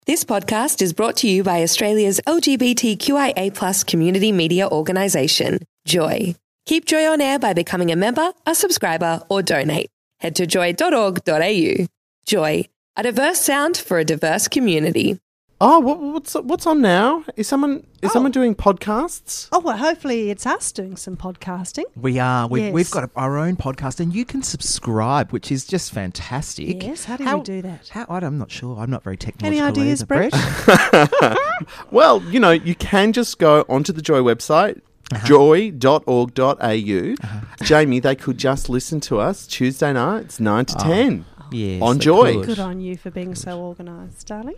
This podcast is brought to you by Australia's LGBTQIA+ community media organisation, Joy. Keep Joy on air by becoming a member, a subscriber, or donate. Head to joy.org.au. Joy, a diverse sound for a diverse community. Oh, what's on now? Is someone doing podcasts? Oh, well, hopefully it's us doing some podcasting. We are. Yes. We've got our own podcast, and you can subscribe, which is just fantastic. Yes, how do we do that? I'm not sure. I'm not very technological. Any ideas, either, Brett? Well, you can just go onto the Joy website, joy.org.au. Jamie, they could just listen to us Tuesday nights, 9 to 10 Yes, on they Joy. could. Good on you for being so organised, darling.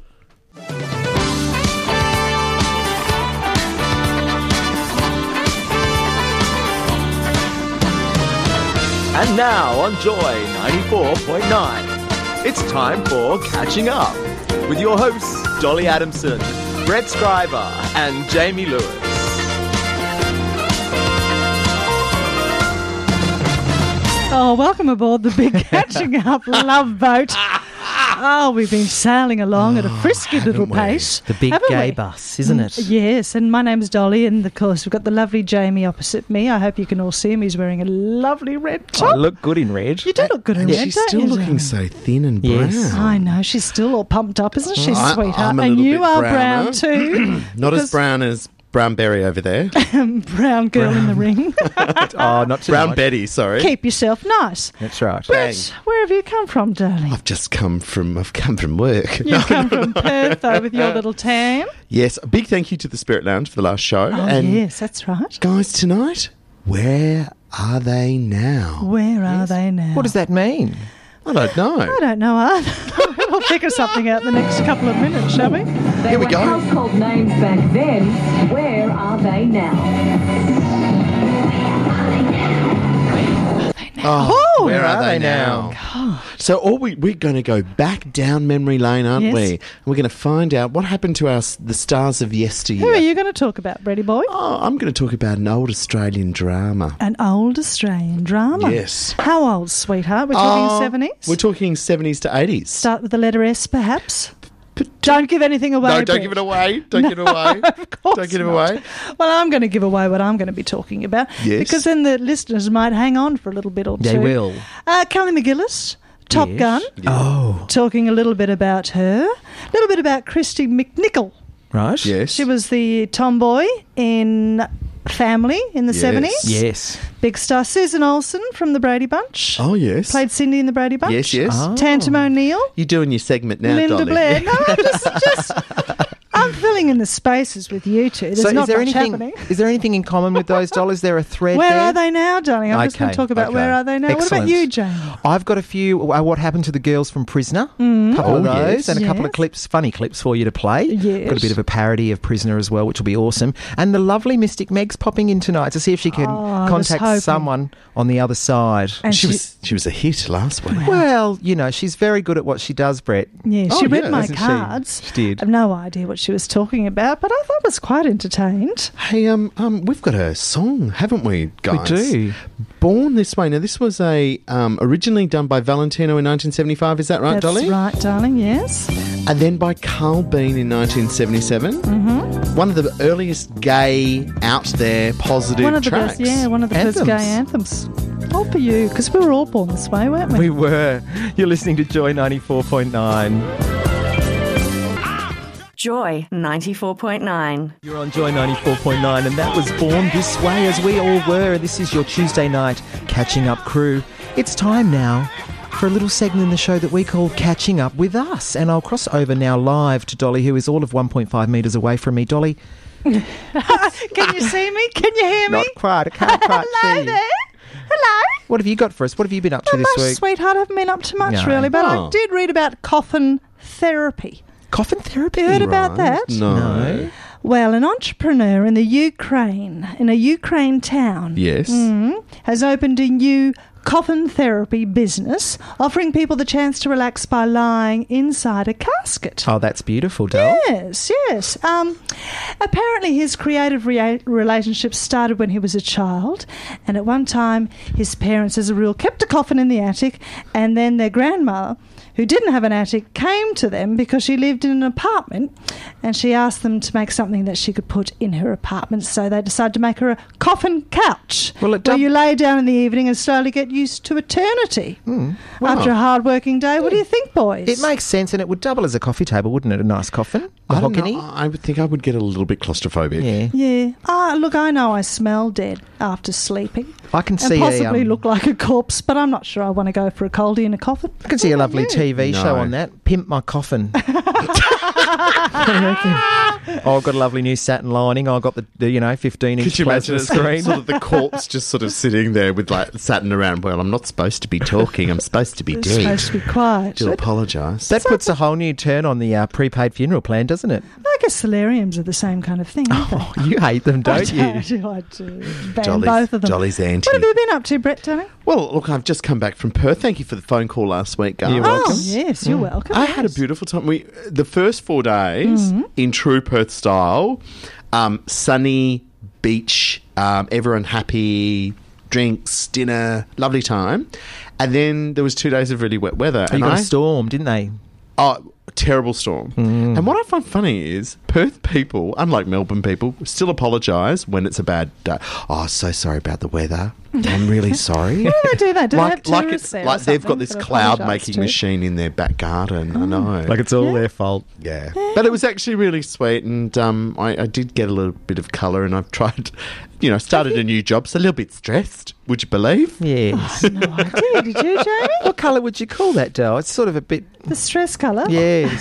And now on Joy 94.9, it's time for Catching Up with your hosts Dolly Adamson, Brett Scriber and Jamie Lewis. Oh, welcome aboard the big Catching Up love boat. Oh, we've been sailing along at a frisky little pace. The big haven't gay we? bus, isn't it? Yes, and my name's Dolly, and of course we've got the lovely Jamie opposite me. I hope you can all see him. He's wearing a lovely red top. I look good in red. You do look good in red, She's don't still you, looking darling? so thin and brown. Yes. I know, she's still all pumped up, isn't she, I'm sweetheart? a And little you bit are browner. brown too. Not as brown as Brown Berry over there. Brown girl in the ring. Oh, not too Brown much. Betty, sorry. Keep yourself nice. That's right. Brett, where have you come from, darling? I've come from work. You've come from Perth, though, with your little tan. Yes, a big thank you to the Spirit Lounge for the last show. Oh, and yes, that's right. guys, tonight, where are they now? Where are they now? What does that mean? I don't know. I don't know either. We'll figure something out in the next couple of minutes, shall we? Here we go. Household names back then. Where are they now? Oh, where are they they now? So we're going to go back down memory lane, aren't Yes. we? And we're going to find out what happened to the stars of yesteryear. Who are you going to talk about, Bretty boy? Oh, I'm going to talk about an old Australian drama. An old Australian drama. Yes. How old, sweetheart? We're talking 70s? We're talking 70s to 80s. Start with the letter S, perhaps? Don't give anything away. No, don't Brett. give it away. Don't give it away. Of course Don't give it not. away. Well, I'm going to give away what I'm going to be talking about. Yes. Because then the listeners might hang on for a little bit or two. They will. Kelly McGillis, Top Yes. Gun, Oh, talking a little bit about her, a little bit about Christy McNichol. right. Yes. She was the tomboy in Family in the Yes. 70s. Yes. Big star Susan Olsen from the Brady Bunch. Oh, yes. Played Cindy in the Brady Bunch. Yes, yes. Oh. Tantum O'Neill. You're doing your segment now, Linda Dolly. Blair. No, I'm just I'm filling in the spaces with you two. There's So not is there much anything? happening. Is there anything in common with those dolls? Is there a thread Where there? are they now, darling? I'm just going to Okay, talk about okay. where are they now. Excellent. What about you, Jane? I've got a few. What happened to the girls from Prisoner? A couple of Oh, those, yes. and a couple of Yes. clips, funny clips for you to play. Yes. Got a bit of a parody of Prisoner as well, which will be awesome. And the lovely Mystic Meg's popping in tonight to see if she can I was hoping. contact someone on the other side. And She was a hit last week. Well, she's very good at what she does, Brett. Yeah, Oh, she read yeah, my isn't she? cards. She did. I have no idea what she was talking about, but I thought I was quite entertained. Hey, we've got a song, haven't we, guys? We do. Born This Way. Now, this was originally done by Valentino in 1975. Is that right, That's Dolly? right, darling, yes. And then by Carl Bean in 1977. Mm-hmm. One of the earliest gay, out there, positive One of the tracks. best, one of the first gay anthems. All for you, because we were all born this way, weren't we? We were. You're listening to Joy 94.9. Joy 94.9. You're on Joy 94.9, and that was Born This Way, as we all were. This is your Tuesday night catching up crew. It's time now for a little segment in the show that we call Catching Up with Us. And I'll cross over now live to Dolly, who is all of 1.5 metres away from me. Dolly. Can you see me? Can you hear me? Not quite. I can't quite Hello see you. there. Hello. What have you got for us? What have you been up to Not this much, week? sweetheart. I haven't been up to much, No. really, but Oh. I did read about coffin therapy. Coffin therapy? You heard about that? No. Well, an entrepreneur in the Ukraine, in a Ukraine town, Yes. has opened a new coffin therapy business, offering people the chance to relax by lying inside a casket. Oh, that's beautiful, Del. Yes, yes. Apparently his creative relationship started when he was a child, and at one time his parents, as a rule, kept a coffin in the attic, and then their grandmother who didn't have an attic, came to them because she lived in an apartment, and she asked them to make something that she could put in her apartment. So they decided to make her a coffin couch, Well, where you lay down in the evening and slowly get used to eternity after a hard working day. What do you think, boys? It makes sense, and it would double as a coffee table, wouldn't it? A nice coffin. I don't Mahogany. know. I would think I would get a little bit claustrophobic. Yeah. Yeah. Look, I know I smell dead after sleeping. I can And see possibly look like a corpse, but I'm not sure I want to go for a coldie in a coffin. I can see a lovely TV No. show on that. Pimp My Coffin. Oh, I've got a lovely new satin lining. I've got the 15-inch Could you imagine plasma screen. sort of the corpse just sort of sitting there with like satin around? Well, I'm not supposed to be talking. I'm supposed to be It's dead. supposed to be quiet. Do apologise. That puts a whole new turn on the prepaid funeral plan, doesn't it? I guess solariums are the same kind of thing, aren't they? Oh, you hate them, don't you? I do. Ban both of them. Jolly's anti. What have you been up to, Brett, darling? Well, look, I've just come back from Perth. Thank you for the phone call last week, guys. You're welcome. Oh, yes, you're welcome. I had a beautiful time. The first 4 days in true Perth style, sunny beach, everyone happy, drinks, dinner, lovely time, and then there was 2 days of really wet weather. You got a storm, didn't they? Terrible storm. And what I find funny is Perth people, unlike Melbourne people, still apologise when it's a bad day. Oh, so sorry about the weather. I'm really sorry. Why do they do that? Do they have like tourists it's there or like they've got something this that cloud apologise making to? machine in their back garden. I know. Like it's all their fault. Yeah. But it was actually really sweet, and I did get a little bit of colour, and I've tried, started a new job, so a little bit stressed, would you believe? Yes. No idea. Did you, Jamie? What colour would you call that, Dale? It's sort of a bit... The stress colour? Yes.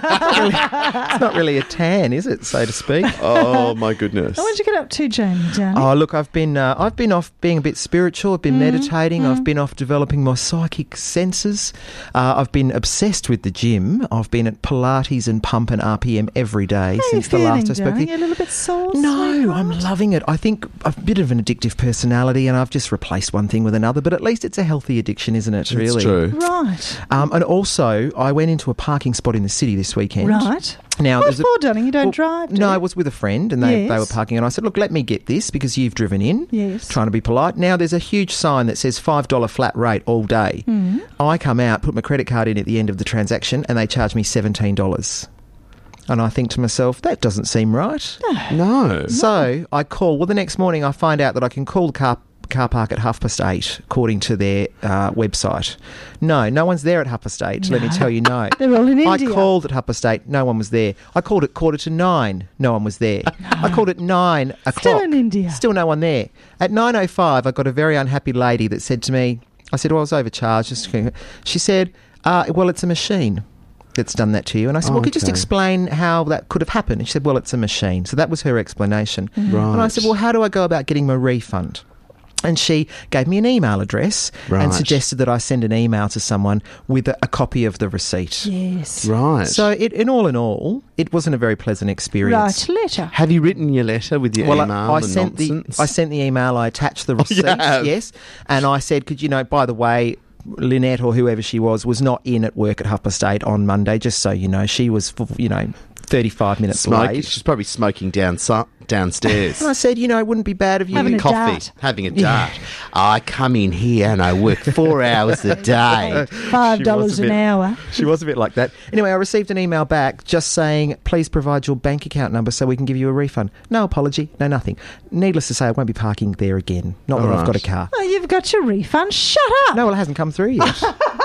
It's not really a tan, is it, so to speak? Oh, my goodness. What did you get up to, Jamie, darling? Oh, look, I've been off being a bit spiritual. I've been meditating. I've been off developing my psychic senses. I've been obsessed with the gym. I've been at Pilates and pump and RPM every day since the last I spoke. Darling? You're a little bit sore? No, sweetheart? I'm loving it. I think I've a bit of an addictive personality, and I've just replaced one thing with another. But at least it's a healthy addiction, isn't it? Really, It's true. Right. And also, I went into a parking spot in the city this weekend. Right. Now, What there's for, darling? You don't drive, do No, you? I was with a friend, and they were Yes. parking, and I said, look, let me get this because you've driven in. Yes. Trying to be polite. Now, there's a huge sign that says $5 flat rate all day. I come out, put my credit card in at the end of the transaction, and they charge me $17. And I think to myself, that doesn't seem right. No. So I call. Well, the next morning I find out that I can call the car park at 8:30, according to their website. No one's there at 8:30. Let me tell you, no. They're all in India. I called at 8:30. No one was there. I called at 9:15. No one was there. I called at 9 o'clock. Still in India. Still no one there. At 9:05, I got a very unhappy lady that said to me, I said, well, I was overcharged. She said, well, it's a machine that's done that to you. And I said, well, could you just Okay. explain how that could have happened? And she said, well, it's a machine. So that was her explanation. Right. And I said, well, how do I go about getting my refund? And she gave me an email address Right. and suggested that I send an email to someone with a copy of the receipt. Yes. Right. So in all, it wasn't a very pleasant experience. Right, letter. have you written your letter with your Well, email I and sent nonsense? I sent the email. I attached the receipt. have? Yes, and I said, could by the way, Lynette or whoever she was not in at work at 8:30 on Monday. Just so you know, she was 35 minutes late. She's probably smoking downstairs. And I said, it wouldn't be bad if you Having a coffee, dart. having a dart. I come in here and I work 4 hours a day. $5 an hour. She was a bit like that. Anyway, I received an email back just saying, please provide your bank account number so we can give you a refund. No apology, no nothing. Needless to say, I won't be parking there again. Not when I've got a car. Oh, you've got your refund. Shut up. No, well, it hasn't come through yet.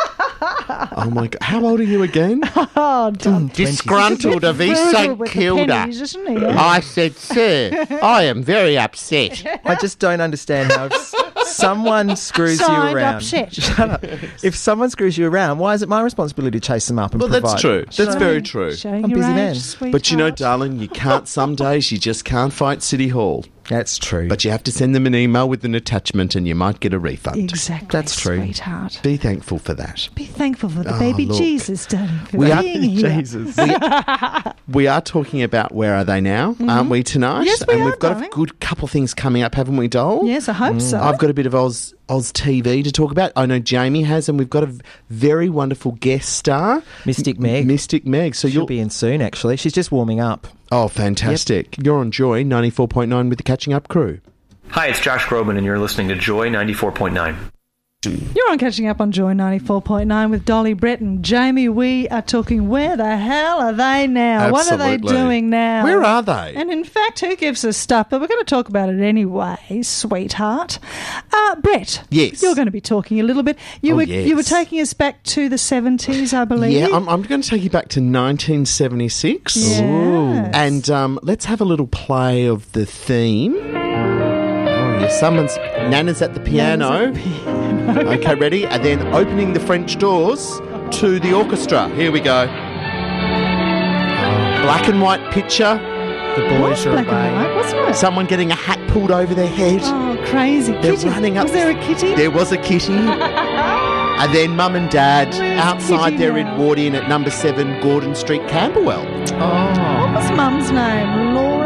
Oh my God. How old are you again? Oh, Don. Disgruntled of East Frugal St with the Kilda. pennies, isn't he? I said, sir, I am very upset. I just don't understand how if someone screws you Signed around. upset. Shut up. If someone screws you around, why is it my responsibility to chase them up and Well, provide? that's true. That's very true. Showing I'm your busy age, man. sweetheart. But you know, darling, some days you just can't fight City Hall. That's true. But you have to send them an email with an attachment and you might get a refund. Exactly. That's true. Sweetheart. Be thankful for that. Be thankful for the Oh, baby look. Jesus, darling, for We are- being here. Jesus. We are talking about Where Are They Now, aren't we, tonight? Yes, we and are, we've got darling. a good couple things coming up, haven't we, Dole? Yes, I hope so. I've got a bit of Oz TV to talk about. I know Jamie has, and we've got a very wonderful guest star, Mystic Meg. Mystic Meg. So She'll you'll be in soon, actually. She's just warming up. Oh, fantastic! You're on Joy 94.9 with the Catching Up crew. Hi, it's Josh Groban, and you're listening to Joy 94.9. You're on Catching Up on Joy 94.9 with Dolly, Brett and Jamie. We are talking, where the hell are they now? What are they Absolutely. doing now? Where are they? And in fact, who gives us stuff? But we're going to talk about it anyway, sweetheart. Brett. Yes. You're going to be talking a little bit. You were yes. taking us back to the 70s, I believe. Yeah, I'm going to take you back to 1976. Yes. And let's have a little play of the theme. Oh, yeah, Nana's at the piano. Okay, ready? And then opening the French doors to the orchestra. Here we go. Black and white picture. The boys are Black and away. white, wasn't it? Someone getting a hat pulled over their head. Oh, crazy. They're Kitty. running up. Was there a kitty? There was a kitty. And then Mum and Dad Where's outside Kitty their now? Edwardian at number 7 Gordon Street, Camberwell. What was Mum's name? Lauren.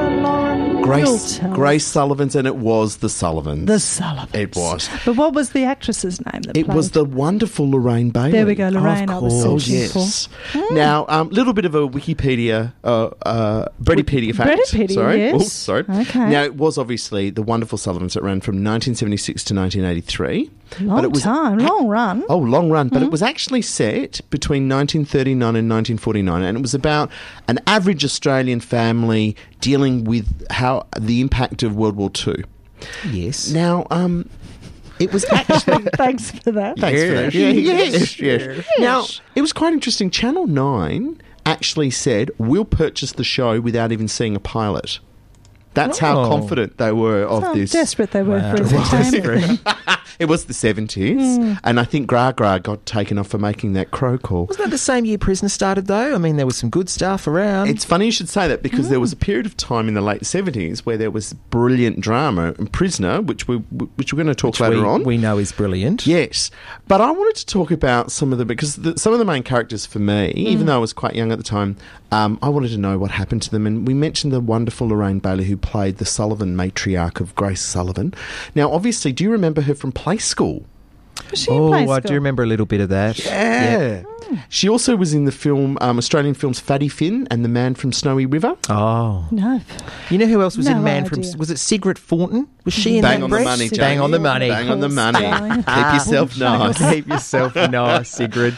Grace Sullivan's, and it was the Sullivans. The Sullivans. It was. But what was the actress's name that It played? was the wonderful Lorraine Bailey. There we go, Lorraine. I was Oh, searching yes. for. Now, little bit of a Wikipedia, Breadipedia fact. Breadipedia, sorry. yes. Oh, sorry. Okay. Now, it was obviously the wonderful Sullivans that ran from 1976 to 1983. Long time, long run. Oh, long run. But it was actually set between 1939 and 1949, and it was about an average Australian family dealing with how the impact of World War II. Yes. Now, it was actually... Thanks for that. Thanks for that. Yeah, yes. Yes. Now, it was quite interesting. Channel 9 actually said, we'll purchase the show without even seeing a pilot. That's how Oh. confident they were of How this. desperate they were Wow. for entertainment. It was the 70s, and I think Gra got taken off for making that crow call. Wasn't that the same year Prisoner started, though? I mean, there was some good stuff around. It's funny you should say that, because there was a period of time in the late 70s where there was brilliant drama, and Prisoner, which we're going to talk later on. we know is brilliant. Yes, but I wanted to talk about some of the, because some of the main characters for me, even though I was quite young at the time, I wanted to know what happened to them. And we mentioned the wonderful Lorraine Bailey, who played the Sullivan matriarch of Grace Sullivan. Now, obviously, do you remember her from Play School? Was she in Oh, Play I School? do remember a little bit of that. Yeah. She also was in the film, Australian films Fatty Finn and The Man from Snowy River. Oh. No. You know who else was No in Man from... idea. Was it Sigrid Thornton? Was she in Bang that, on the Brett? money, Bang on the money. Bang on the money. Darling. Keep yourself nice. Keep yourself nice, Sigrid.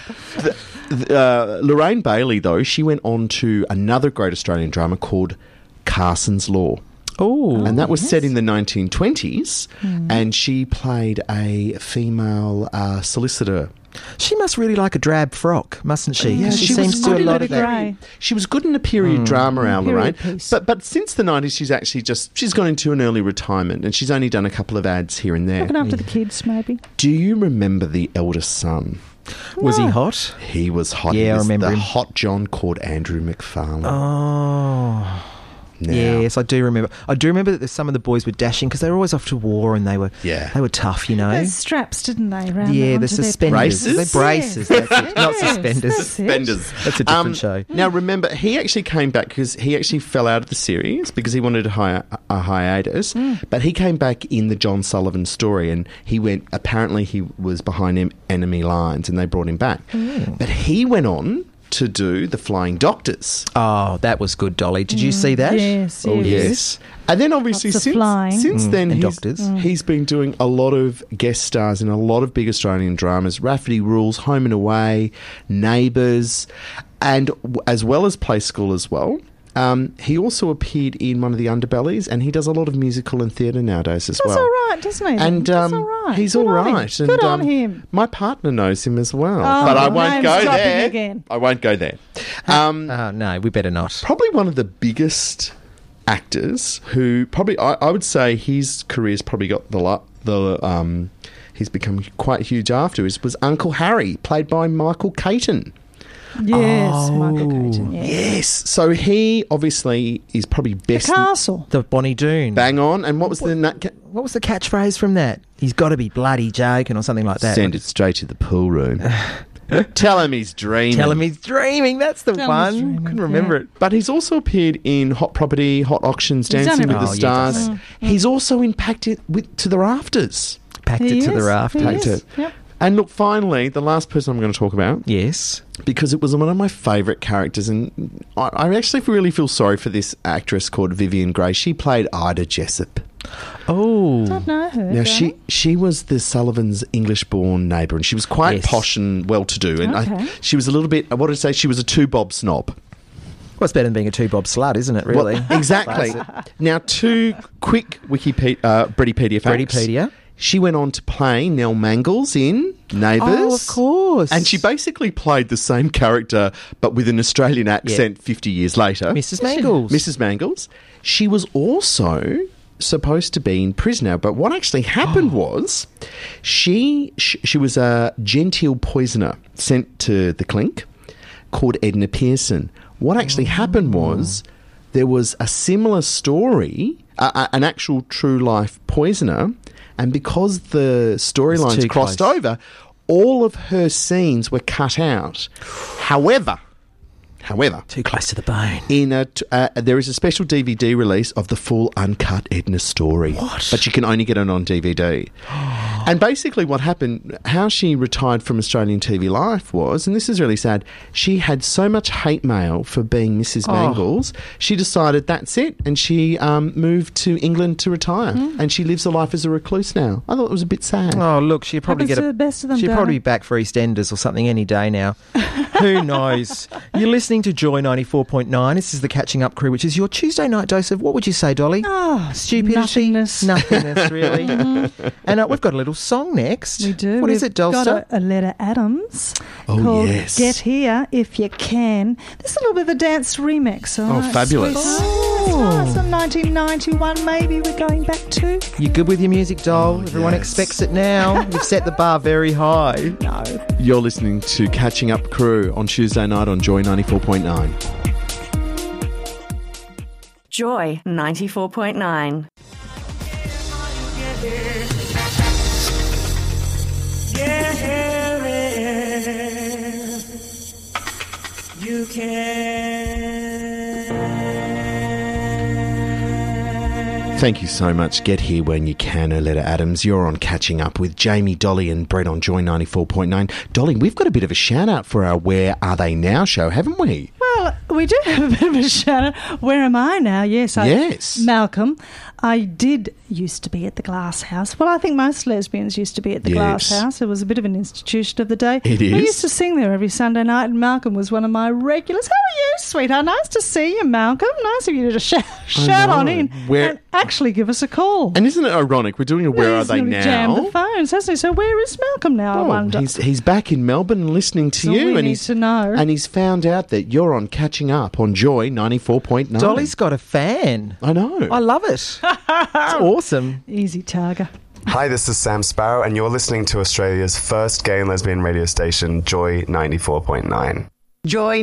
Lorraine Bailey, though, she went on to another great Australian drama called Carson's Law. Oh. And that was set in the 1920s, and she played a female solicitor. She must really like a drab frock, mustn't she? Yeah, she she seems was to do a good lot at of it. that. Grey. She was good in a period drama, our Lorraine. Period piece. But since the 90s, she's actually she's gone into an early retirement, and she's only done a couple of ads here and there. Looking after the kids, maybe. Do you remember the eldest son? Was he hot? He was hot. Yeah, He I was remember the him. hot John called Andrew McFarlane. Oh. Now, Yes, I do remember. I do remember that some of the boys were dashing because they were always off to war and they were tough, you know. Those straps, didn't they? Around Yeah, the onto their suspenders. Braces? They're braces. That's it. Not Yes, suspenders. that's it. Suspenders. That's a different show. Now, remember, he actually came back because he actually fell out of the series because he wanted a hiatus. But he came back in the John Sullivan story, and he went. Apparently, he was behind enemy lines, and they brought him back. But he went on to do The Flying Doctors. Oh, that was good, Dolly. Did you see that? Yes, Oh, yes. Yes. And then obviously Lots of flying. since then And he's, doctors. he's been doing a lot of guest stars in a lot of big Australian dramas. Rafferty Rules, Home and Away, Neighbours, and as well as Play School as well. He also appeared in one of the Underbellies, and he does a lot of musical and theatre nowadays as That's well. all right, doesn't he? And That's all right. he's Good all on him. right. And, Good on him. My partner knows him as well, Oh, but I well, won't name's go dropping there. again. I won't go there. Oh, no, we better not. Probably one of the biggest actors who probably I would say his career's probably got he's become quite huge after was Uncle Harry, played by Michael Caton. Yes, Michael Caton, yes. Yes, so he obviously is probably The best. Castle. The Bonnie Doon. Bang on, and what was the What was the catchphrase from that? He's got to be bloody joking or something like that. send it straight to the pool room. Tell him he's dreaming. Tell him he's dreaming. That's the Tell him he's one. dreaming, Couldn't remember yeah. it. But he's also appeared in Hot Property, Hot Auctions, He's Dancing done with the everything. Oh, yeah, Stars. does He's also impacted to the rafters. Packed He it to the is, raft. he Packed is. it. Yep. And look, finally, the last person I'm going to talk about, Yes. because it was one of my favourite characters, and I actually really feel sorry for this actress called Vivian Grey. She played Ida Jessup. Oh. Don't know her. Now, Johnny. she was the Sullivans' English-born neighbour, and she was quite Yes. posh and well-to-do. And Okay. she was a little bit, I wanted to say she was a two-bob snob. Well, it's better than being a two-bob slut, isn't it, really? Well, exactly. Now, two quick Wikipedia facts. Wikipedia. She went on to play Nell Mangles in Neighbours. Oh, of course. And she basically played the same character, but with an Australian accent 50 years later. Mrs. Mangles. Mrs. Mangles. She was also supposed to be in prison now, but what actually happened was she was a genteel poisoner sent to the clink called Edna Pearson. What actually happened was there was a similar story, an actual true life poisoner, and because the storylines too crossed close. over, all of her scenes were cut out. However, Too close to the bone. there is a special DVD release of the full uncut Edna story. What? But you can only get it on DVD. And basically what happened, how she retired from Australian TV life was, and this is really sad, she had so much hate mail for being Mrs. Mangles, she decided that's it, and she moved to England to retire. And she lives a life as a recluse now. I thought it was a bit sad. Oh, look, she'd probably Happens get to the best of them, she'd darling. probably be back for EastEnders or something any day now. Who knows? You're listening to Joy 94.9. This is the Catching Up Crew, which is your Tuesday night dose of, what would you say, Dolly? Oh, Stupidity? nothingness. Nothingness, really. And we've got a little song next. We do. What is We've it, Dolster? got a Letter Adams Oh, called yes. Get Here If You Can. This is a little bit of a dance remix. All Oh, right, fabulous. sweetheart. It's from 1991 maybe we're going back to. You good with your music, doll? Everyone yes. expects it now. You've set the bar very high. No. You're listening to Catching Up Crew on Tuesday night on Joy 94.9. Joy 94.9. You can. Thank you so much. Get here when you can, Oleta Adams. You're on Catching Up with Jamie, Dolly and Brett on Joy 94.9. Dolly, we've got a bit of a shout out for our Where Are They Now show, haven't we? Well, we do have a bit of a shout out. Where am I now? Yes. Yes. Malcolm. I did used to be at the Glass House. Well, I think most lesbians used to be at the Glass Yes. House. It was a bit of an institution of the day. It We is. used to sing there every Sunday night, and Malcolm was one of my regulars. How are you, sweetheart? Nice to see you, Malcolm. Nice of you to shout on know. in Where- and actually give us a call. And isn't it ironic? We're doing a Where Are He's They really jammed Now? the phones, hasn't he? So where is Malcolm now, I Oh, wonder? he's back in Melbourne listening to That's all you. we and need he's to know. And he's found out that you're on Catching Up on Joy 94.9. Dolly's got a fan. I know. I love it. It's awesome. Easy target. Hi, this is Sam Sparrow, and you're listening to Australia's first gay and lesbian radio station, Joy 94.9. Joy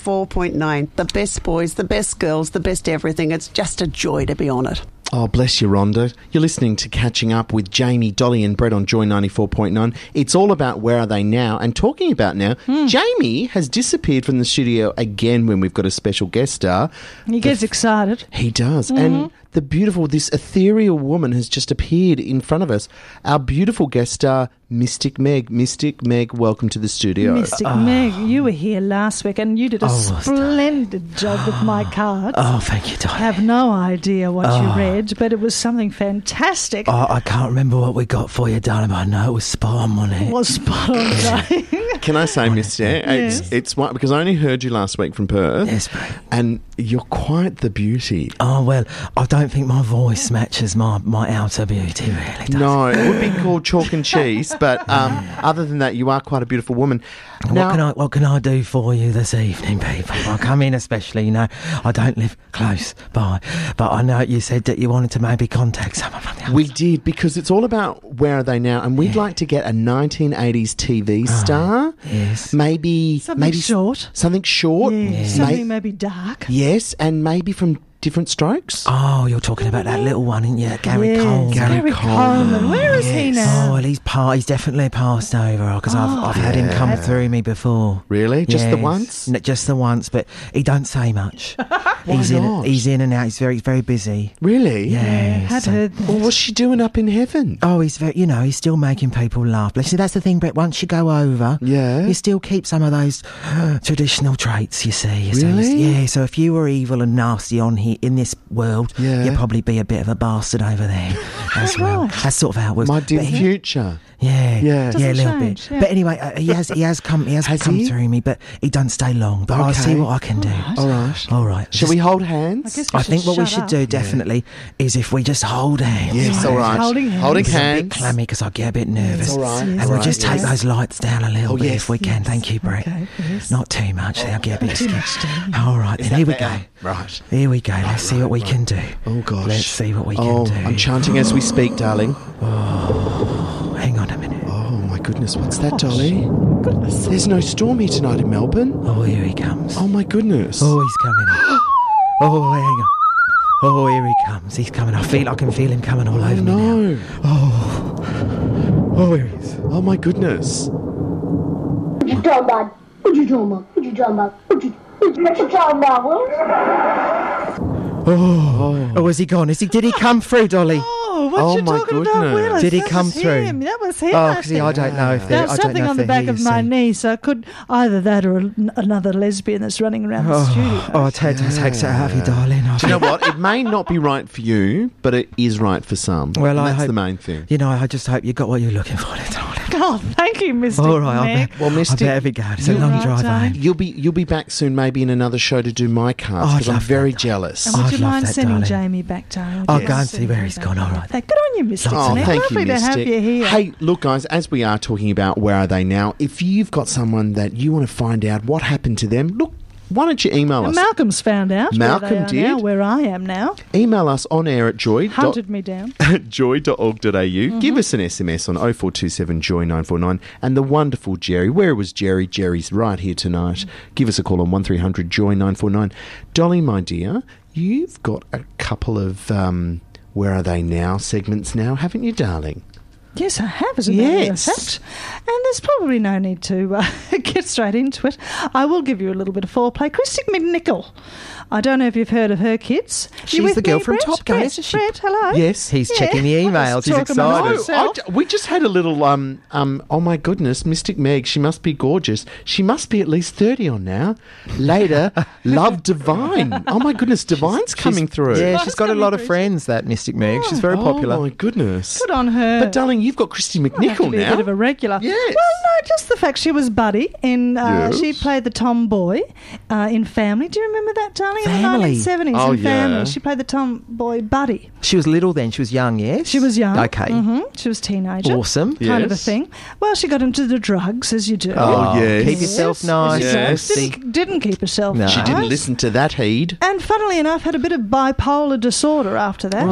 94.9. The best boys, the best girls, the best everything. It's just a joy to be on it. Oh, bless you, Rhonda. You're listening to Catching Up with Jamie, Dolly and Brett on Joy 94.9. It's all about Where Are They Now? And talking about now, Jamie has disappeared from the studio again when we've got a special guest star. He gets excited. He does. And this ethereal woman has just appeared in front of us. Our beautiful guest star, Mystic Meg. Mystic Meg, welcome to the studio. Mystic Meg, you were here last week and you did a was I? splendid job with my cards. Oh, thank you, I Dolly. have no idea what you read, but it was something fantastic. Oh, I can't remember what we got for you, darling, but I know it was spot on, wasn't it? It was spot on, darling. Can I say, Mystic, it's one, because I only heard you last week from Perth. Yes, Brett. And you're quite the beauty. Oh, well, I don't think my voice matches my outer beauty, really, does No, it would be called chalk and cheese, but other than that, you are quite a beautiful woman. Now, What can I do for you this evening, people? I come in especially, I don't live close by, but I know you said that you wanted to maybe contact someone from the we did, because it's all about Where Are They Now, and we'd like to get a 1980s TV star. Yes. Maybe short. Something short. Yeah, something maybe dark. Yes, and maybe from Different Strokes. Oh, you're talking about that little one, aren't you? Gary Yes, Coleman. Gary Coleman. Where is he Oh, now? well, he's definitely passed over because I've had him come through me before. Really? Just the Yes. once? Just the once, but he don't say much. He's not? he's in and out. He's very, very busy. Really? Yeah. Had heard that. Well, what's she doing up in heaven? Oh, he's very, he's still making people laugh. But see, that's the thing, Brett. Once you go over, Yeah. you still keep some of those traditional traits. You see, Really? So if you were evil and nasty on here, in this world, Yeah. you'll probably be a bit of a bastard over there as well. Right. That's sort of how it works. My dear But he- future. Yeah, Yeah. a Doesn't little change, bit. yeah. But anyway, he has come Has he? through me, but he doesn't stay long. But I'll Okay. see what I can do. All right. All right. Shall we hold hands? I guess we I think what we should shut do up. definitely is if we just hold hands. Yes, all right. Holding hands. Holding It's a bit hands. clammy because I get a bit nervous. It's all right. And Yes, we'll right, just take yes. those lights down a little Oh, bit yes, if we can. yes. Thank you, Brett. Okay, yes. Not too much. I'll get a bit Too scared. much, darling. All right, then here we go. Right. Here we go. Let's see what we can do. Oh, gosh. Let's see what we Oh, can do. I'm chanting as we speak, darling. Hang on a minute. Oh, my goodness. What's that, Dolly? Goodness. There's no storm here tonight in Melbourne. Oh, here he comes. Oh, my goodness. Oh, he's coming. Oh, hang on. Oh, here he comes. He's coming. I can feel him coming all over me now. no. Oh, here he is. Oh, my goodness. What you talking about? What you talking about? What you talking about? What you talking about? Oh, has he gone? Did he come through, Dolly? Oh, what Oh, you my talking about, goodness. Willis? Did he That come was through? him. That was him. Oh, I because think. I don't know if There was something on the back of my knee, so it could either that or another lesbian that's running around the studio. Oh, Ted, take so happy, darling. Do you know what? It may not be right for you, but it is right for some. Well, And I that's hope- the main thing. You know, I just hope you got what you're looking for, darling. Oh, thank you, Mr. All right, Meg. Well, I Mystic, better be going. It's a You're long right, drive darling. home. you'll be back soon, maybe in another show to do my cast, Oh, I'd because I'm love very that, jealous. And would I'd you love mind that, sending darling. Jamie back, darling? I'll Yes. go and see where he's gone. All right. Good on you, Mr. Oh, Tennant. thank you, Lovely to have Mystic. you here. Hey, look, guys, as we are talking about where are they now, if you've got someone that you want to find out what happened to them, look, why don't you email And us? Malcolm's found out Malcolm where they are now, did. where I am now. Email us on air at joy. Hunted me down. joy.org.au. Give us an SMS on 0427 Joy 949. And the wonderful Jerry. Where was Jerry? Jerry's right here tonight. Give us a call on 1300 Joy 949. Dolly, my dear, you've got a couple of Where Are They Now segments now, haven't you, darling? Yes, I have, as a matter of Yes. fact. And there's probably no need to get straight into it. I will give you a little bit of foreplay. Christy McNichol. I don't know if you've heard of her kids. She's You with the girl me, from Brett? Top Gun, Brett, isn't she? Brett, hello. Yes. He's Yeah. checking the emails. He's Talk amongst excited. yourselves. we just had a little, oh my goodness, Mystic Meg, she must be gorgeous. She must be at least 30 on now. Later, Love Divine. Oh my goodness, Divine's coming through. Yeah, Divine's she's got a coming lot of through. friends, that Mystic Meg. She's very popular. Oh my goodness. Good on her. But darling, you've got Christy I'll have to McNichol be a now. bit of a regular. Yes. Well, no, just the fact she was Buddy in. Yes. She played the tomboy in Family. Do you remember that, darling? Family. In the 1970s Oh, in Family, yeah. she played the tomboy Buddy. She was little then. She was young, yes? She was young. Okay. She was a teenager. Awesome. Kind of a Yes. thing. Well, she got into the drugs, as you do. Oh, yes. Keep yourself nice. Yes. Didn't keep herself No. nice. She didn't listen to that heed. And funnily enough, had a bit of bipolar disorder after that.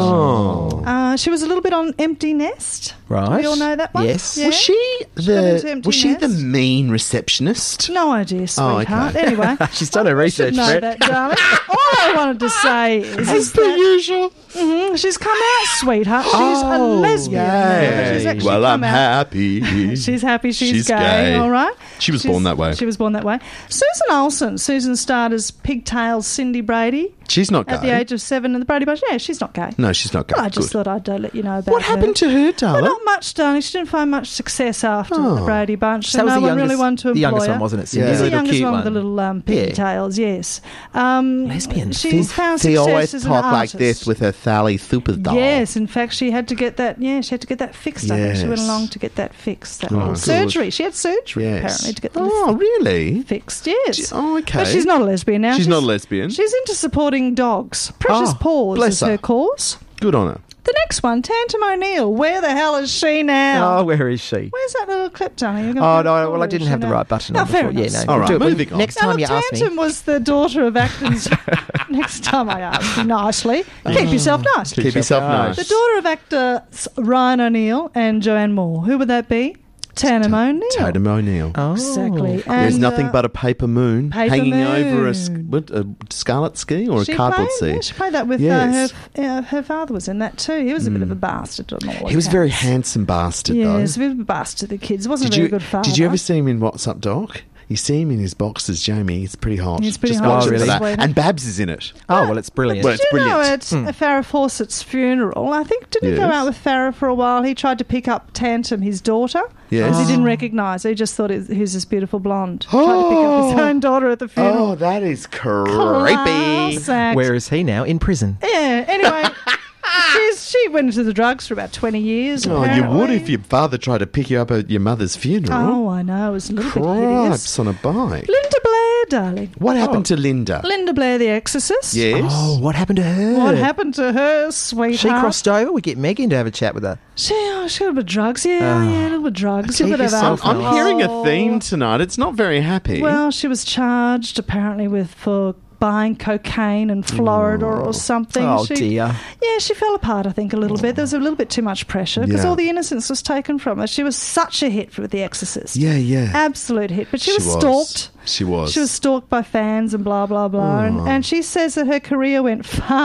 Oh. She was a little bit on Empty Nest. Right. Do we all know that one? Yes. Yeah. Was she got into the Empty Nest. mean receptionist? No idea, sweetheart. okay. Anyway, She's done her research, know Brett. that, darling. All I wanted to say is Per that usual. she's come out, sweetheart. She's a Oh, lesbian. yay. She's actually Well, I'm come out. happy. She's happy she's, She's gay, gay. all right? She was born that way. She was born that way. Susan Olsen. Susan starred as Pigtails Cindy Brady She's not gay. at the age of 7 in the Brady Bunch. Yeah, she's not gay. No, she's not gay. Well, I just Good. thought I'd let you know about What happened to her, Well, darling? not much, darling. She didn't find much success after Oh. the Brady Bunch. So that was no the one really youngest- wanted to employ the youngest her. one, wasn't it, Cindy? Yeah. She's The the little youngest cute one with one. the little Yeah. pigtails, yes. Lesbian. She found She success always as an talk like artist. this with her Sally Superdoll. Yes, in fact, she had to get that. Yeah, she had to get that fixed. I think she went Yes. along to get that fixed. That Oh, little good. surgery. She had surgery Yes. apparently to get the Oh, really? fixed. Yes. Oh, okay. But she's not a lesbian now. She's not a lesbian. She's into supporting dogs. Precious Oh, Paws bless is her. her cause. Good on her. The next one, Tantum O'Neill. Where the hell is she now? Oh, where is she? Where's that little clip, darling? You're Oh, gonna no, put it well, I forward, didn't is have she the now? right button No, on fair before. Yeah, enough. no. All right, do it. moving on. Next Now, time you look, ask me. Tantum was the daughter of Acton's. Next time I ask you nicely. Keep yourself nice. Keep yourself nice. The daughter of actors Ryan O'Neill and Joanne Moore. Who would that be? Tantum O'Neill. Tatum O'Neill. Oh. Exactly. There's And, nothing but a paper moon paper hanging over a moon. scarlet ski or a she cardboard played, sea. yeah, she played that with Yes. her father was in that too. He was a bit of a bastard on all He was a very accounts. handsome bastard, Yeah, though. he was a bit of a bastard to the kids. Wasn't a very good father. Did you ever see him in What's Up, Doc? You see him in his boxes, Jamie. It's pretty hot. He's pretty Just hot. watch it Oh, for really? that. And Babs is in it. Oh, well, it's brilliant. Well, it's Did you know at brilliant. Farrah Fawcett's funeral, I think, didn't he go Yes. out with Farrah for a while? He tried to pick up Tantum, his daughter. Yes. Because he didn't recognise her. He just thought he was this beautiful blonde. Tried to pick up his own daughter at the funeral. Oh, that is creepy. Class act. Where is he now? In prison. Yeah, anyway. She went into the drugs for about 20 years. Oh, you apparently. would if your father tried to pick you up at your mother's funeral. Oh, I know. It was a little bit hideous. Cripes on a bike. Linda Blair, darling. What happened to Linda? Linda Blair, the Exorcist. Yes. Oh, what happened to her? What happened to her, sweetheart? She crossed over. We get Megan to have a chat with her. She had a little bit of drugs, yeah, a little bit of drugs. A bit of I'm alcohol. hearing a theme tonight. It's not very happy. Well, she was charged apparently for buying cocaine in Florida or something. Oh, She- dear. Yeah, she fell apart, I think, a little bit. There was a little bit too much pressure because Yeah. all the innocence was taken from her. She was such a hit with The Exorcist. yeah. Absolute hit. But she was stalked. She was. She was stalked by fans and blah, blah, blah. And she says that her career went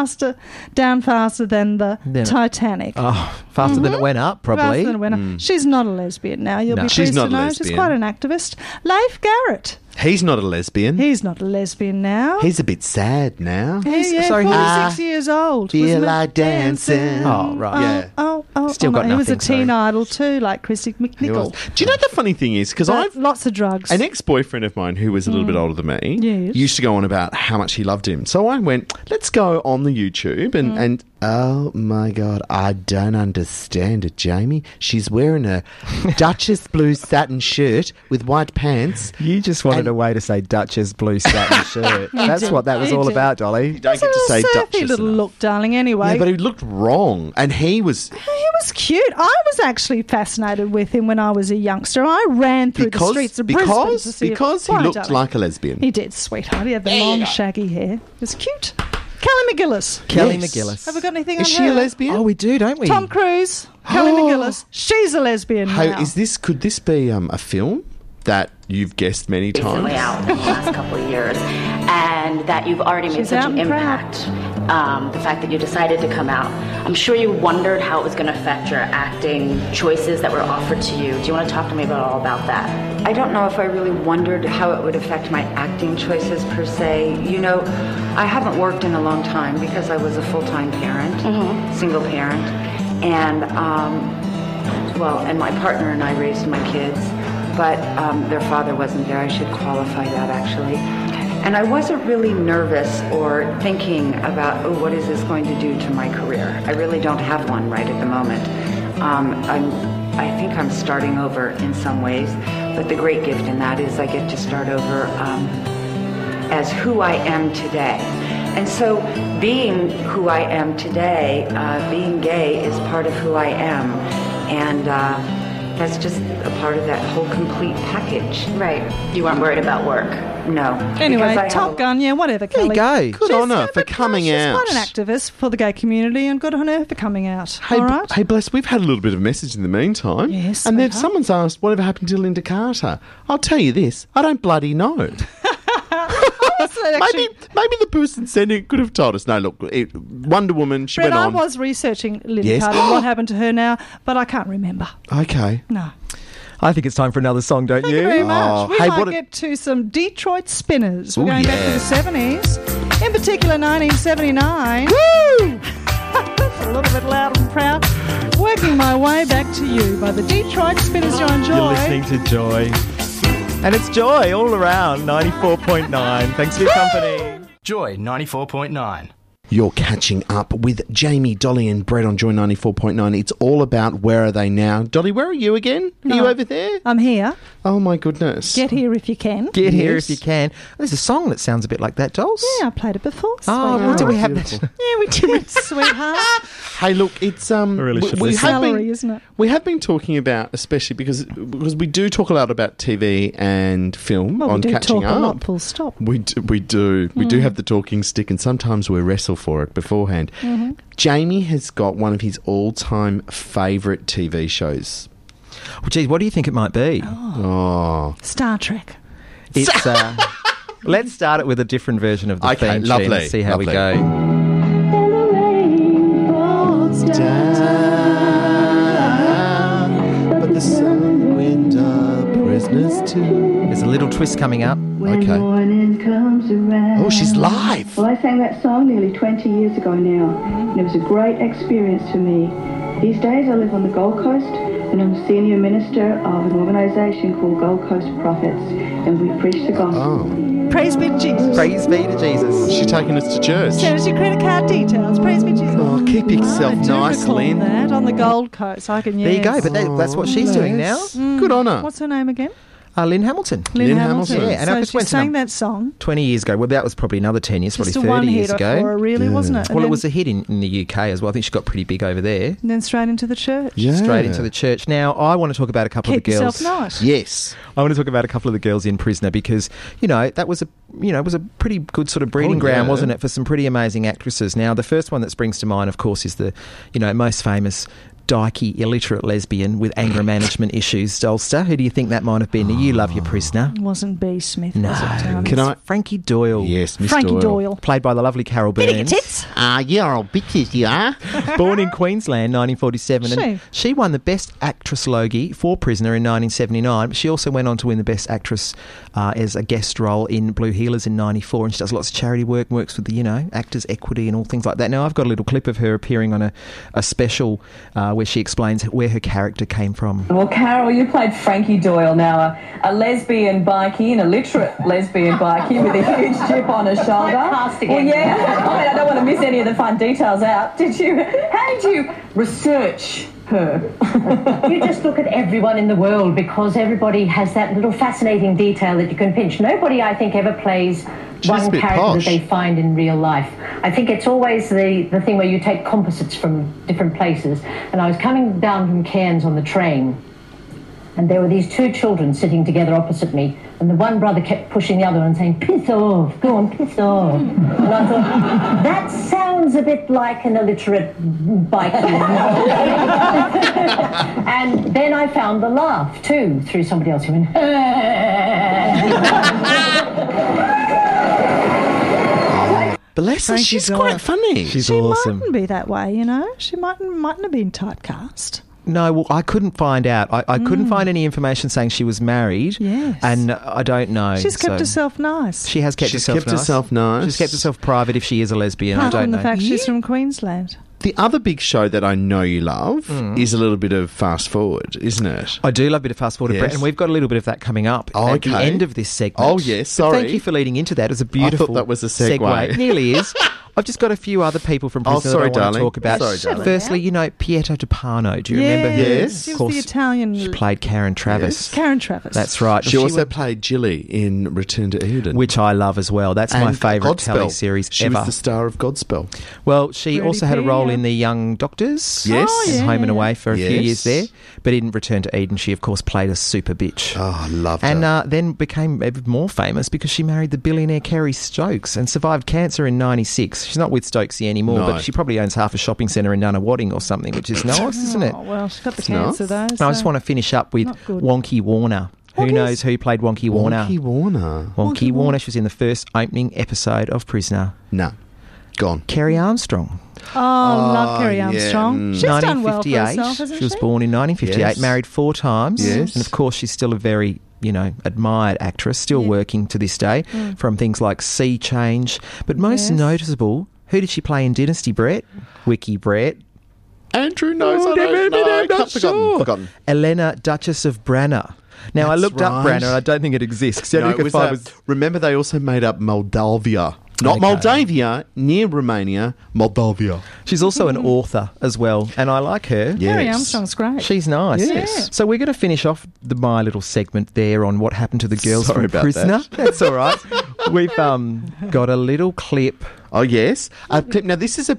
down faster than the Titanic. Oh, faster than it went up, probably. Faster than it went up. She's not a lesbian now. You'll No. be She's pleased not to a know. She's lesbian. quite an activist. Leif Garrett. He's not a lesbian. He's not a lesbian now. He's a bit sad now. Yeah, sorry, 46 years old. Feel wasn't it? like dancing. Oh, right. Yeah. Still got He was a nothing, sorry. teen idol too, like Chrissy He was. McNichol. Do you know the funny thing is, because I've Lots of drugs. an ex-boyfriend of mine who was a little bit older than me Yes. used to go on about how much he loved him. So I went, let's go on the YouTube and oh my God, I don't understand it, Jamie. She's wearing a Duchess blue satin shirt with white pants. You just wanted And- a way to say Duchess blue satin shirt. That's did. what that was You all did. about, Dolly. You don't get to It's a say surfy Duchess little enough. look, darling. Anyway, Yeah, but he looked wrong. And he was... he was cute. I was actually fascinated with him when I was a youngster. I ran through the streets of Brisbane to see him. because he Why, looked darling? like a lesbian. He did, sweetheart. He had the long, shaggy hair. It was cute. Kelly McGillis. Kelly Yes. McGillis. Have we got anything Is on she her? a lesbian? Oh, we do, don't we? Tom Cruise. Kelly McGillis. She's a lesbian Hey, now. could this be a film that you've guessed many times? recently out in the last couple of years, and that you've already made She's such out an and proud. impact. The fact that you decided to come out, I'm sure you wondered how it was going to affect your acting choices that were offered to you. Do you want to talk to me all about that? I don't know if I really wondered how it would affect my acting choices per se. You know, I haven't worked in a long time because I was a full-time parent, single parent, and and my partner and I raised my kids, but their father wasn't there. I should qualify that actually. And I wasn't really nervous or thinking about, what is this going to do to my career? I really don't have one right at the moment. I think I'm starting over in some ways, but the great gift in that is I get to start over as who I am today. And so being who I am today, being gay is part of who I am. And that's just a part of that whole complete package. Right. You weren't worried about work. No. Anyway, Because I Top have- Gun, yeah, whatever, There you Kelly. go. Good on her for coming She's out. quite an activist for the gay community, and good on her for coming out. Hey, All right? hey, Bless, we've had a little bit of a message in the meantime. Yes, and then sweetheart. someone's asked, whatever happened to Linda Carter? I'll tell you this, I don't bloody know. Maybe the person sending it could have told us. No, look, Wonder Woman, she Brett, went I on. was researching Linda Yes. Carter and what happened to her now, but I can't remember. Okay. No. I think it's time for another song, don't Thank you? you very much. We hey, might what a- get to some Detroit Spinners. We're Ooh, going back to yeah. the 70s, in particular 1979. Woo! That's a little bit loud and proud. Working my way back to you by the Detroit Spinners. You're on Joy. You're listening to Joy. And it's Joy all around, 94.9. Thanks for your company. Joy 94.9. You're catching up with Jamie, Dolly and Brett on Joy 94.9. It's all about where are they now. Dolly, where are you again? Are you No. over there? I'm here. Oh, my goodness. Get here if you can. Get here Yes. if you can. There's a song that sounds a bit like that, Dolls. Yeah, I played it before. Oh, sweetheart. do we have beautiful. that? Yeah, we did, sweetheart. Hey, look, it's really should we listen. have Salary, been, isn't it? we have been talking about, especially because we do talk a lot about TV and film Well, on we do catching talk up. a lot, full stop. We do have the talking stick, and sometimes we wrestle for it beforehand. Mm-hmm. Jamie has got one of his all-time favourite TV shows. Well, geez, what do you think it might be? Oh, Star Trek. It's let's start it with a different version of the Okay, theme tune lovely, and see how we lovely. go. but the sun went up prisoners too. There's a little twist coming up. When morning comes around. Oh, she's live. Well, I sang that song nearly 20 years ago now, and it was a great experience for me. These days I live on the Gold Coast, and I'm a senior minister of an organisation called Gold Coast Prophets, and we preach the gospel. Praise be to Jesus. Praise be to Jesus. She's taking us to church. Send us your credit card details. Praise be to Jesus. Oh, keep yourself nice, Lynn. That on the Gold Coast. I can. There you go. But that's what she's doing now. Good on her. What's her name again? Lynn Hamilton. Lynn Hamilton. Yeah, and so I just she went sang that song 20 years ago. Well, that was probably another 10 years, just probably 30 years ago. For her, really, wasn't it? Well, it was a hit in the UK as well. I think she got pretty big over there. And then straight into the church. Yeah. Straight into the church. Now, I want to talk about a couple of the girls. Keep yourself nice. Yes. I want to talk about a couple of the girls in Prisoner because, that was a pretty good sort of breeding ground, wasn't it, for some pretty amazing actresses. Now, the first one that springs to mind, of course, is the, most famous dykey, illiterate lesbian with anger management issues, Dolster. Who do you think that might have been? You love your Prisoner. It wasn't B. Smith, no. was it? Can I? Frankie Doyle. Yes, Miss Frankie Doyle. Played by the lovely Carol Burns. You're all bitches, you are. Born in Queensland, 1947. And she won the Best Actress Logie for Prisoner in 1979. But she also went on to win the Best Actress as a guest role in Blue Heelers in 94. And she does lots of charity work, works with the, Actors Equity and all things like that. Now, I've got a little clip of her appearing on a special where she explains where her character came from. Well, Carol, you played Frankie Doyle, now a lesbian bikie, an illiterate lesbian bikie with a huge chip on her shoulder. Well, yeah, I don't want to miss any of the fun details out. How did you research her? You just look at everyone in the world because everybody has that little fascinating detail that you can pinch. Nobody, I think, ever plays one character that they find in real life. I think it's always the thing where you take composites from different places. And I was coming down from Cairns on the train, and there were these two children sitting together opposite me, and the one brother kept pushing the other one and saying, "Piss off, go on, piss off." And I thought, that sounds a bit like an illiterate bikie. And then I found the laugh, too, through somebody else who went, Bless her, she's quite funny. She's she awesome. Mightn't be that way, She mightn't have been typecast. No, well, I couldn't find out. I couldn't find any information saying she was married. Yes. And I don't know. She's kept herself nice. She has kept herself nice. She's kept herself private if she is a lesbian. Apart I don't from know. the fact she's from Queensland. The other big show that I know you love is a little bit of Fast Forward, isn't it? I do love a bit of Fast Forward, Yes. Brett, and we've got a little bit of that coming up at the end of this segment. Oh, yes, But sorry. thank you for leading into that. It was a beautiful I thought that was a segue. It nearly is. I've just got a few other people from Prisoner sorry, that I want to darling. talk about. Sorry, darling. Firstly, Pietro Tupano. Do you remember her? Yes. She Of was course, the Italian. she played Karen Travis. Yes. Karen Travis. That's right. She also played Jilly in Return to Eden. Which I love as well. That's my favourite telly series She ever. was the star of Godspell. Well, she Rudy also had a P, role yeah. in The Young Doctors. Yes. Oh, And yeah. Home and Away for a few Yes. years there. But in Return to Eden, she, of course, played a super bitch. Oh, I loved her. And then became even more famous because she married the billionaire Kerry Stokes and survived cancer in 96. She's not with Stokesy anymore, No. but she probably owns half a shopping centre in Nunawading or something, which is nice, isn't it? Oh, well, she's got the It's cancer, nice. though. I just want to finish up with Not good. Wonky Warner. Who knows who played Wonky Warner? Wonky Warner. Wonky Warner. She was in the first opening episode of Prisoner. No. Gone. Kerry Armstrong. Oh, love Kerry Armstrong. She's done well for 1958. herself, hasn't She was born in 1958, Yes. married 4 times. Yes. And of course, she's still a very, admired actress, still working to this day from things like Sea Change. But most noticeable, who did she play in Dynasty, Brett? Wiki Brett. Andrew knows. I don't know. I'm not sure. Forgotten. Elena, Duchess of Branner. Now, I That's looked up right. Branner, and I don't think it exists. The No, only it I could was find that- remember, they also made up Moldavia. Not Okay. Moldavia, near Romania, Moldavia. She's also an author as well, and I like her. Kerry Armstrong's great. She's nice. Yes. So we're going to finish off my little segment there on what happened to the girls Sorry from about Prisoner. that. That's all right. We've got a little clip. Oh, yes. Now, this is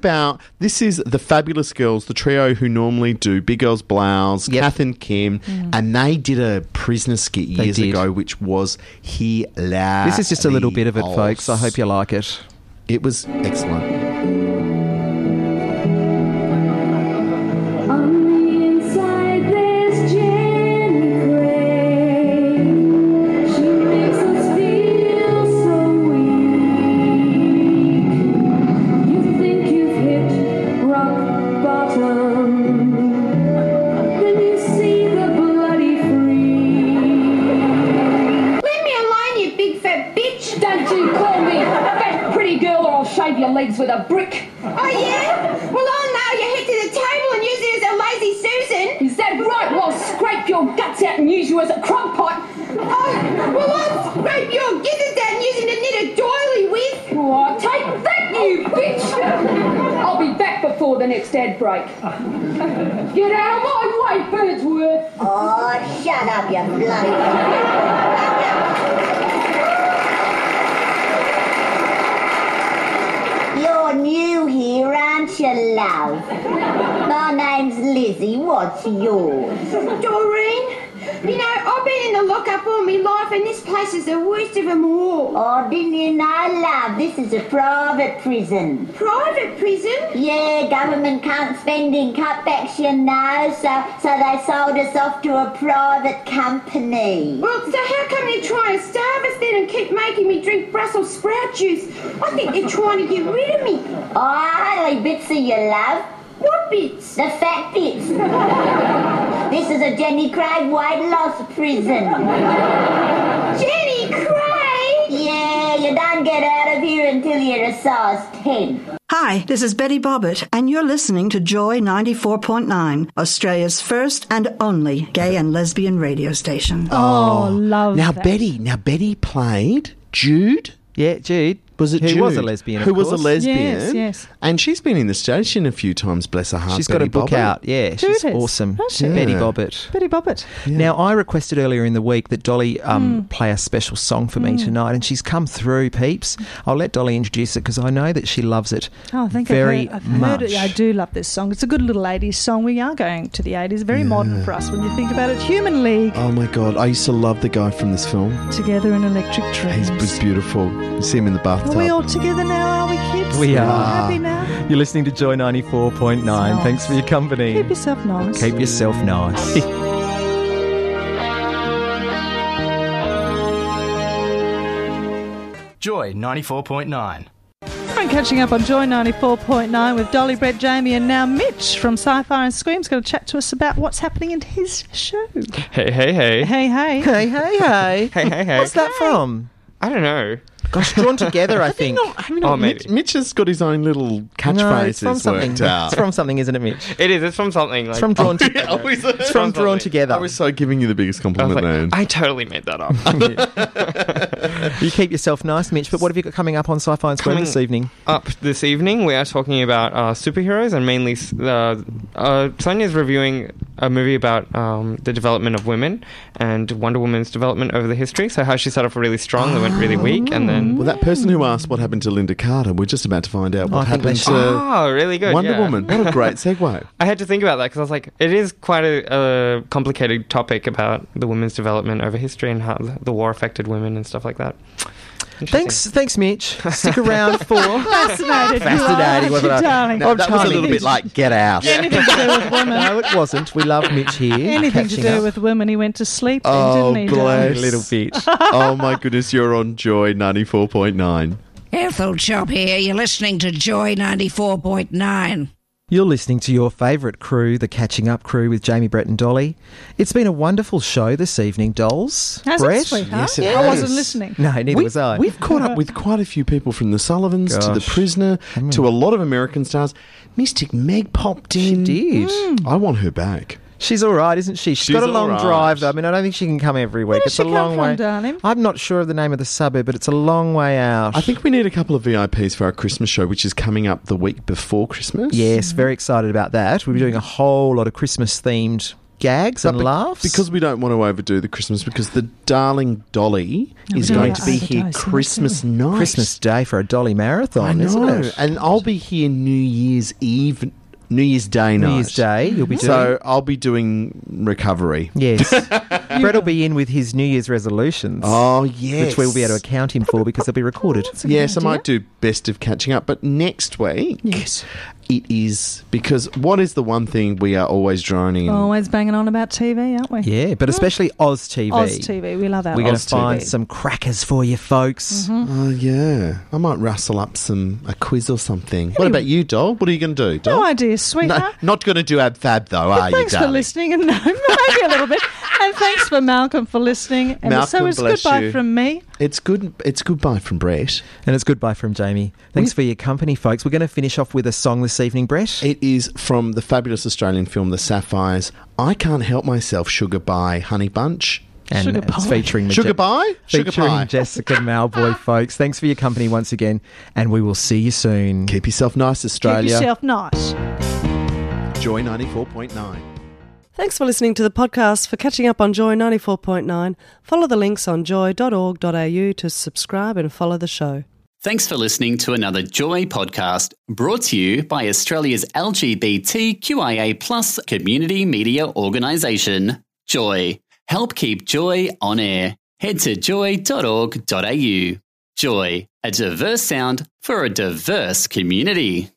the Fabulous Girls, the trio who normally do Big Girls Blouse, Kath and Kim, and they did a Prisoner skit years ago, which was hilarious. This is just a little bit of it, folks. I hope you like it. It was excellent. Leave me a brick. Oh, yeah? Well, I'll nail your head to the table and use it as a lazy Susan. Is that right? Well, I'll scrape your guts out and use you as a crock pot. Oh, well, I'll scrape your gizzards out and use it to knit a doily with. Oh, take that, you bitch. I'll be back before the next ad break. Get out of my way, Birdsworth. Oh, shut up, you bloody... You're new here, aren't you, love? My name's Lizzie. What's yours? Doreen, you know, I've been in the lockup all my life and this place is the worst of them all. Oh, didn't you know, love? This is a private prison. Private prison? Yeah, government can't spend in cutbacks, you know, so they sold us off to a private company. Well, so how come they're trying to starve us then and keep making me drink Brussels sprout juice? I think they're trying to get rid of me. Oh, only bits of you, love. What bits? The fat bits. This is a Jenny Craig weight loss prison. Jenny Craig? Yeah, you don't get out of here until you're a size 10. Hi, this is Betty Bobbitt, and you're listening to Joy 94.9, Australia's first and only gay and lesbian radio station. Oh, love now, that. Betty played Jude. Yeah, Jude. Was it Who Jude? was a lesbian, of Who was a course. lesbian. Yes. And she's been in the station a few times, bless her heart. She's got a book out. Yeah, she's Jude has. awesome. Has she? Betty Yeah. Bobbitt. Betty Bobbitt. Now, I requested earlier in the week that Dolly play a special song for me tonight, and she's come through, peeps. I'll let Dolly introduce it because I know that she loves it Oh, I think very I've much. heard it. I do love this song. It's a good little 80s song. We are going to the 80s. Very modern for us when you think about it. Human League. Oh, my God. I used to love the guy from this film. Together in Electric Dreams. He was beautiful. You see him in the bathtub. Are we all together now, are we, kids? We We're all are. happy now? You're listening to Joy 94.9. Thanks for your company. Keep yourself nice. Keep yourself nice. Joy 94.9. I'm catching up on Joy 94.9 with Dolly, Brett, Jamie, and now Mitch from Sci-Fi and Scream's going to chat to us about what's happening in his show. Hey, hey, hey. Hey, hey. Hey, hey, hey. Hey, hey, hey. What's that from? I don't know. Gosh, Drawn Together, I think. Oh, maybe. Mitch has got his own little No, it's from catchphrases something. worked out. It's from something, isn't it, Mitch? It is. It's from something. It's from Drawn Together. It's from Drawn Together. I was so giving you the biggest compliment, man. I totally made that up. You keep yourself nice, Mitch, but what have you got coming up on Sci-Fi and Scream this evening? Up this evening, we are talking about superheroes, and mainly Sonia's reviewing a movie about the development of women and Wonder Woman's development over the history. So how she started off really strong, then went really weak, and then... Well, that person who asked what happened to Linda Carter, we're just about to find out what happened to Oh, really good. Wonder yeah. Woman. What a great segue. I had to think about that because I was like, it is quite a complicated topic about the women's development over history and how the war affected women and stuff like that. Thanks, Mitch. Stick around for... Fascinated. Fascinating, wasn't it? Darling. No, that was a little bit like Get Out. Anything to do with women. No, it wasn't. We love Mitch here. Anything to catching do up. with women. He went to sleep then, Oh, didn't he? bless. darling? Little bitch. Oh, my goodness, you're on Joy 94.9. Ethel Chop here. You're listening to Joy 94.9. You're listening to your favourite crew, the Catching Up crew with Jamie, Brett and Dolly. It's been a wonderful show this evening, dolls. Has Brett? it, sweetheart? Yes, it I has. wasn't listening. No, neither was I. We've caught up with quite a few people from the Sullivans to the Gosh. Prisoner to a lot of American stars. Mystic Meg popped in. She did. I want her back. She's all right, isn't she? She's got a long all right. drive, though. I mean, I don't think she can come every week. does It's she a come long from, way. darling? I'm not sure of the name of the suburb, but it's a long way out. I think we need a couple of VIPs for our Christmas show, which is coming up the week before Christmas. Yes, very excited about that. We'll be doing a whole lot of Christmas-themed gags and laughs. Because we don't want to overdo the Christmas, because the darling Dolly is don't going want to to be here overdose it, Christmas do we? night. Christmas Day for a Dolly marathon, I isn't know. it? And I'll be here New Year's Eve, New Year's Day night. New Year's Day, you'll be doing. So I'll be doing recovery. Yes. Brett will be in with his New Year's resolutions. Oh, yes. Which we'll be able to account him for because they'll be recorded. Yes, I might do best of catching up. But next week, it is, because what is the one thing we are always droning in? Always banging on about TV, aren't we? Yeah, but especially Oz TV. Oz TV, we love that. We're going to Oz find TV. some crackers for you folks. Oh, yeah. I might rustle up a quiz or something. What about you, Doll? What are you going to do, Doll? No idea, sweetheart. No, not going to do ab fab, though, are you, Thanks for darling? listening, and no, maybe a little bit. And thanks for Malcolm for listening. And Malcolm, so it's bless goodbye you. from me. It's goodbye from Brett. And it's goodbye from Jamie. Thanks for your company, folks. We're going to finish off with a song this evening, Brett. It is from the fabulous Australian film The Sapphires. I Can't Help Myself, Sugar Bye, Honey Bunch. And it's featuring Sugar Bye? Sugar featuring Pie. Jessica Malboy, folks. Thanks for your company once again, and we will see you soon. Keep yourself nice, Australia. Keep yourself nice. Joy 94.9. Thanks for listening to the podcast. For catching up on Joy 94.9, follow the links on joy.org.au to subscribe and follow the show. Thanks for listening to another Joy podcast brought to you by Australia's LGBTQIA+ community media organisation, Joy. Help keep Joy on air. Head to joy.org.au. Joy, a diverse sound for a diverse community.